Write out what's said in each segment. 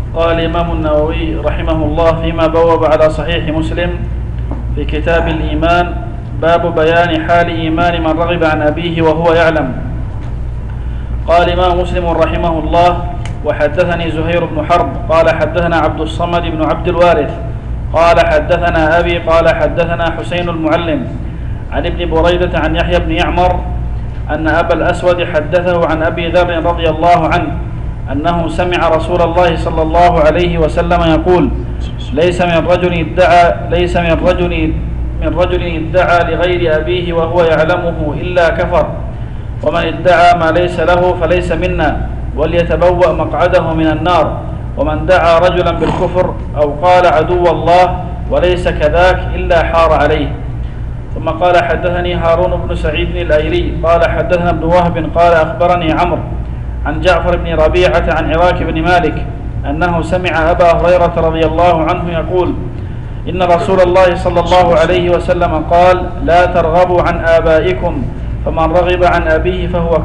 قال الإمام النووي رحمه الله فيما بوب على صحيح مسلم في كتاب الإيمان: باب بيان حال إيمان من رغب عن أبيه وهو يعلم. قال الإمام مسلم رحمه الله: وحدثني زهير بن حرب قال حدثنا عبد الصمد بن عبد الوارث قال حدثنا أبي قال حدثنا حسين المعلم عن ابن بريدة عن يحيى بن يعمر أن أبا الأسود حدثه عن أبي ذر رضي الله عنه أنه سمع رسول الله صلى الله عليه وسلم يقول: ليس من رجل ادعى لغير أبيه وهو يعلمه إلا كفر، ومن ادعى ما ليس له فليس منا، وليتبوأ مقعده من النار. ومن دعا رجلا بالكفر أو قال عدو الله وليس كذاك إلا حار عليه. ثم قال: حدثني هارون بن سعيد الأيلي قال حدثنا ابن وهب قال أخبرني عمرو عن جعفر بن ربيعة عن عراك بن مالك أنه سمع أبا هريرة رضي الله عنه يقول: إن رسول الله صلى الله عليه وسلم قال: لا ترغبوا عن آبائكم، فمن رغب عن أبيه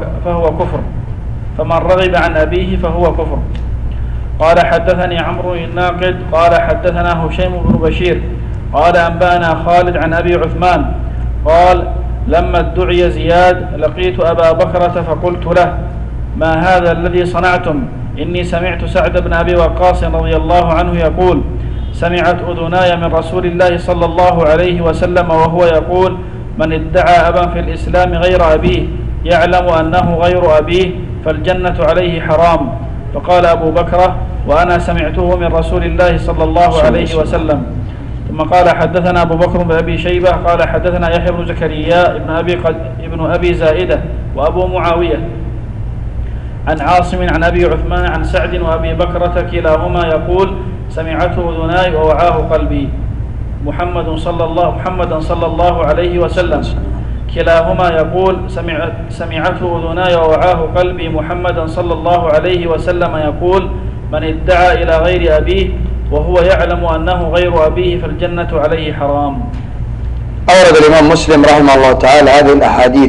فهو كفر. قال: حدثني عمرو الناقد قال حدثنا هشيم بن بشير قال أنبأنا خالد عن أبي عثمان قال: لما ادعي زياد لقيت أبا بكرة فقلت له: ما هذا الذي صنعتم؟ إني سمعت سعد بن أبي وقاص رضي الله عنه يقول: سمعت أذناي من رسول الله صلى الله عليه وسلم وهو يقول: من ادعى أبا في الإسلام غير أبيه يعلم أنه غير أبيه فالجنة عليه حرام. فقال أبو بكرة: وأنا سمعته من رسول الله صلى الله عليه وسلم. ثم قال: حدثنا أبو بكر بن أبي شيبة قال حدثنا يحيى بن زكريا ابن أبي زائدة وأبو معاوية عن عاصم عن أبي عثمان عن سعد وأبي بكرة كلاهما يقول: سمعته أذناي ووعاه قلبي. محمدا صلى الله عليه وسلم كلاهما يقول: سمعته أذناي ووعاه قلبي. محمدا صلى الله عليه وسلم يقول: من ادعى إلى غير أبيه وهو يعلم أنه غير أبيه فالجنة عليه حرام. أورد الإمام مسلم رحمه الله تعالى هذه الأحاديث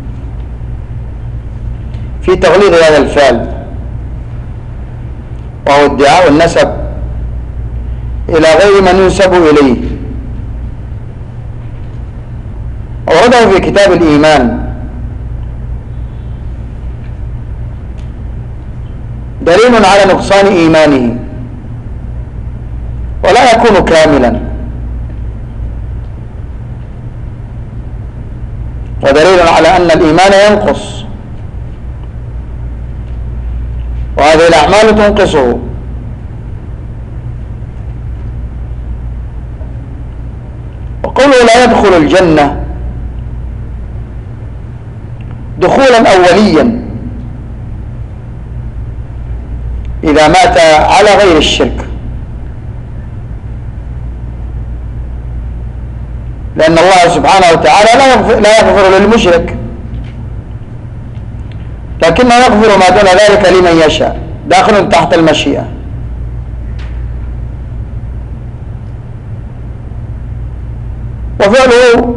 في تغليظ هذا الفعل، وهو ادعاء النسب إلى غير من ينسب إليه. أورده في كتاب الإيمان دليل على نقصان إيمانه ولا يكون كاملا، ودليل على أن الإيمان ينقص، وهذه الأعمال تنقصه. وقوله لا يدخل الجنة دخولا أوليا إذا مات على غير الشرك، لأن الله سبحانه وتعالى لا يغفر للمشرك، لكنه يغفر ما دون ذلك لمن يشاء، داخل تحت المشيئة. وفعله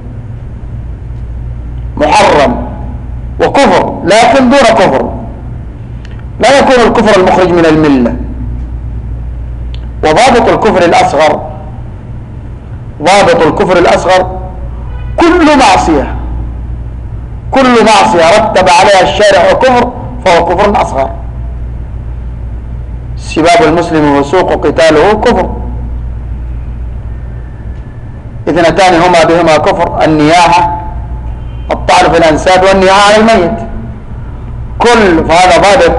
محرم وكفر، لكن دون كفر، لا يكون الكفر المخرج من الملة. وضابط الكفر الأصغر كل معصية رتب عليها الشارع كفر فهو كفر أصغر. سباب المسلم فسوق قتاله كفر. اثنتان هما بهما كفر: النياحة، الطعن في الأنساب، والنياحة على الميت. فهذا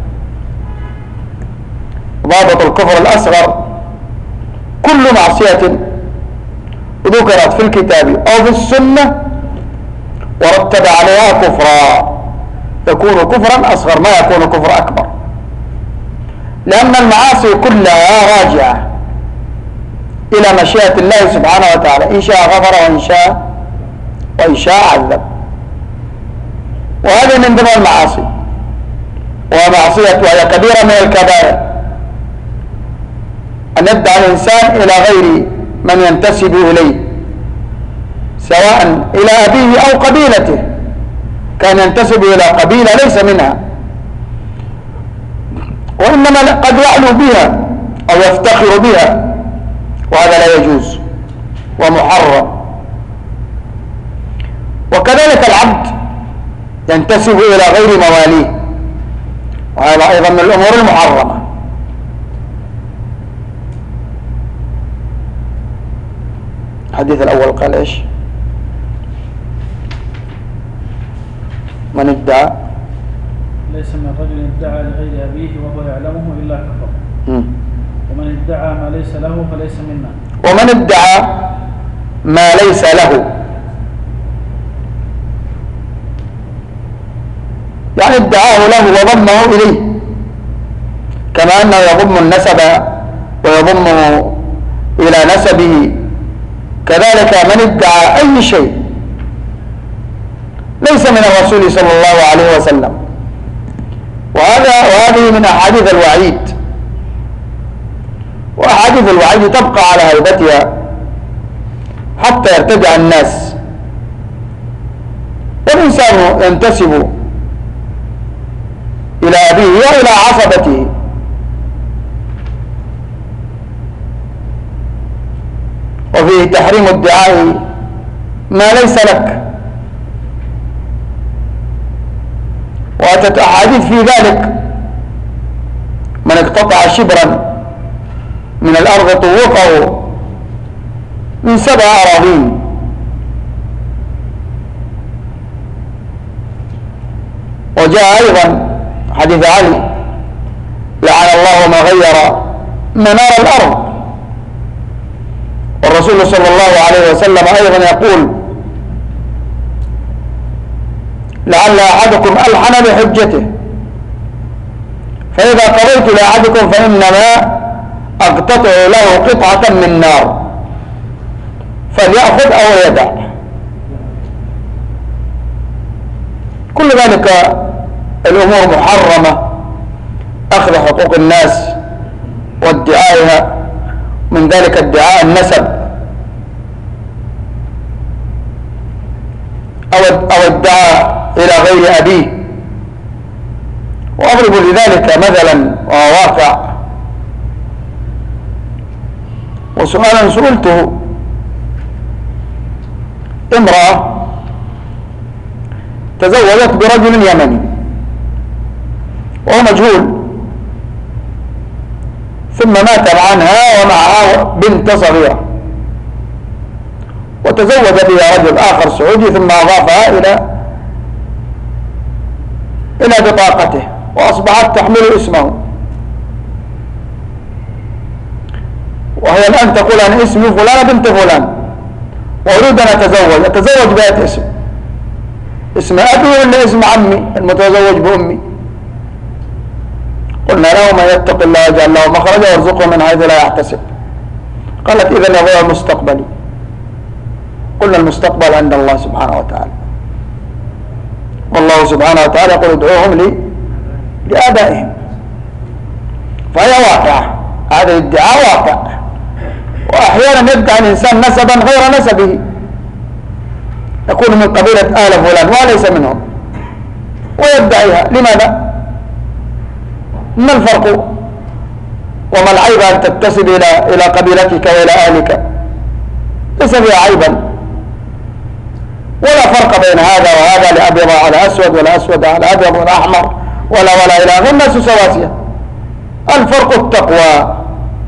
ضابط الكفر الأصغر: كل معصية ذكرت في الكتاب أو في السنة ورتب عليها كفرا يكون كفرا أصغر، ما يكون كفر أكبر، لأن المعاصي كلها راجعة إلى مشيئة الله سبحانه وتعالى، إن شاء غفر وإن شاء عذب. وهذه من ضمن المعاصي، وهي كبيرة من الكبائر، أن يدعى الإنسان إلى غير من ينتسب إليه، سواء إلى أبيه أو قبيلته. كان ينتسب إلى قبيلة ليس منها، وإنما قد يعلو بها أو يفتخر بها، وهذا لا يجوز ومحرم. وكذلك العبد ينتسب إلى غير مواليه، وهذا أيضا من الأمور المحرمة. الحديث الأول قال إيش؟ من ادعى ليس من رجل ادعى لغير أبيه وهو يعلمه إلا كفر، ومن ادعى ما ليس له فليس منا. ومن ادعى ما ليس له يعني ادعاه له وضمه إليه، كما أنه يضم النسب ويضمه إلى نسبه، كذلك من ادعى أي شيء ليس من الرسول صلى الله عليه وسلم. وهذه من أحاديث الوعيد، وأحاديث الوعيد تبقى على هيبتها حتى يرتدع الناس. والإنسان ينتسب إلى أبيه وإلى عصبته، وفيه تحريم ادعاء ما ليس لك، وأتت أحاديث في ذلك: من اقتطع شبرا من الأرض طوقه من 7 أراضين. وجاء أيضا حديث علي: لعن الله من غير منار الأرض. والرسول صلى الله عليه وسلم أيضا يقول: لعل أحدكم ألحن بحجته، فإذا قضيت لأحدكم فإنما أقتطع له قطعة من نار فليأخذ أو يدع. كل ذلك الأمور محرمة، أخذ حقوق الناس وادعائها، من ذلك ادعاء النسب أو ادعى إلى غير أبيه. وأضرب لذلك مثلا وهو واقع، وسؤالا سئلته: امرأة تزوجت برجل يمني وهو مجهول، ثم مات عنها ومعها بنت صغيرة، وتزوج بها رجل آخر سعودي ثم أضافها إلى بطاقته، وأصبحت تحمل اسمه، وهي الآن تقول: أنا اسمي فلان بنت فلان وأريد أن أتزوج بهذا اسم أبي ولا اسم عمي المتزوج بأمي؟ قلنا له: من يتق الله يجعل له مخرجا ويرزقه من حيث لا يحتسب. قالت: إذن يضيع مستقبلي. قلنا: المستقبل عند الله سبحانه وتعالى، والله سبحانه وتعالى يقول: ادعوهم لآبائهم. فهي واقعة، هذا الادعاء واقع. وأحيانا يدعي الإنسان نسبا غير نسبه، يكون من قبيلة آل فلان وليس منهم، ويدعيها. لماذا؟ ما الفرق وما العيب أن تنتسب إلى قبيلتك وإلى أهلك؟ ليس فيها عيبا، ولا فرق بين هذا وهذا، لأبيض على أسود ولا أسود على أبيض ولا أحمر ولا إلى آخره، الناس سواسية. الفرق التقوى،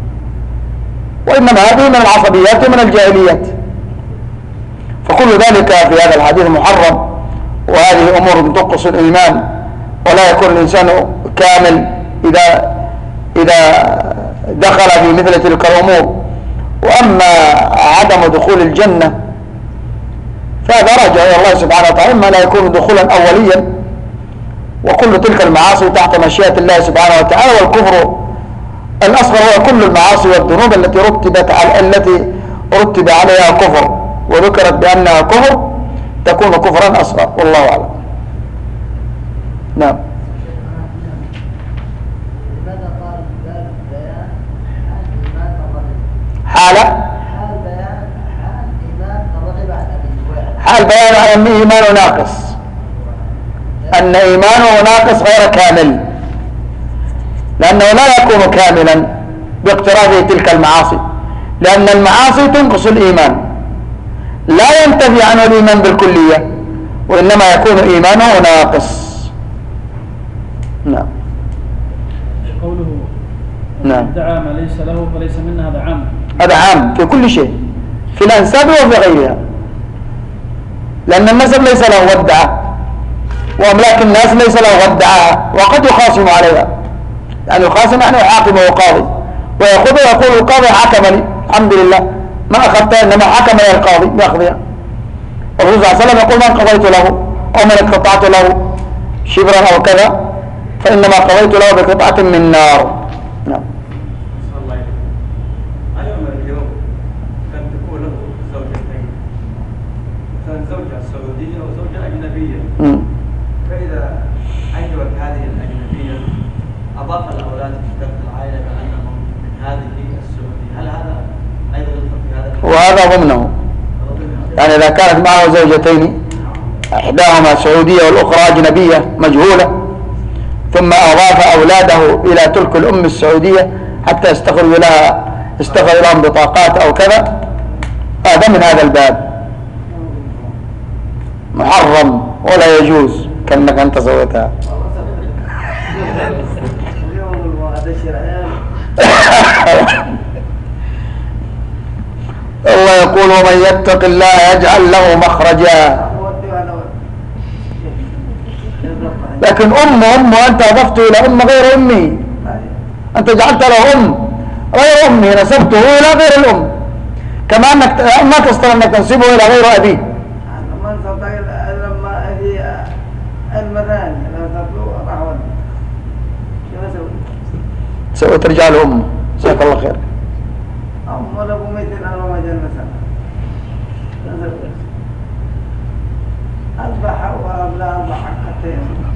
وإنما هذه من العصبيات ومن الجاهليات. فكل ذلك في هذا الحديث محرم، وهذه أمور تنقص الإيمان، ولا يكون الإنسان كامل إذا دخل في مثل تلك الأمور. وأما عدم دخول الجنة فهذا راجع إلى الله سبحانه وتعالى، إما لا يكون دخولا أوليا، وكل تلك المعاصي تحت مشيئة الله سبحانه وتعالى. والكفر الأصغر هو كل المعاصي والذنوب التي رتب عليها كفر وذكرت بأنها كفر تكون كفرا أصغر، والله أعلم. نعم. حال بيان أن إيمانه ناقص، أن إيمانه ناقص غير كامل. لأنه لا يكون كاملا باقترافه تلك المعاصي، لأن المعاصي تنقص الإيمان، لا ينتفي عنه الإيمان بالكلية، وإنما يكون إيمانه ناقص. نعم. قوله نعم. ادعى ما ليس له فليس منا، هذا عام. هذا عام في كل شيء، في الأنساب وفي غيرها، لأن النسب ليس له ودعة، وأملاك الناس ليس له ودعة، وقد يخاصم عليها، يعني يخاصم يعني يحاكمه قاضي ويأخذه ويقول القاضي حكم لي الحمد لله ما أخذتها، إنما حكم لي القاضي بأخذها. والرسول صلى الله عليه وسلم يقول من قضيت له أو من اقتطعت له شبرا أو كذا فإنما قضيت له بقطعة من نار. نعم. زوجة سعودية وزوجة أجنبية، فإذا أجبت هذه الأجنبية أضاف الأولاد في ذات العائلة بأنهم من هذه السعودية، هل هذا أيضا يدخل في هذا؟ وهذا ضمنه، يعني إذا كانت معه زوجتين إحداهما سعودية والأخرى أجنبية مجهولة، ثم أضاف أولاده إلى تلك الأم السعودية حتى يستخرج لهم بطاقات أو كذا، هذا من هذا الباب محرم ولا يجوز كأنك أنت سويتها. الله يقول ومن يتق الله يجعل له مخرجا، لكن أم وأنت أضفته إلى أم غير أمي، أنت جعلت له أم غير أمي، نسبته إلى غير الأم، كما أنك ما تستطيع أنك تنسبه إلى غير أبيه. سويت رجال أمه، جزاك الله خير. أم ولا أبو ميتين أنا ما جنسا أذبح وأبلا أذبح حقتين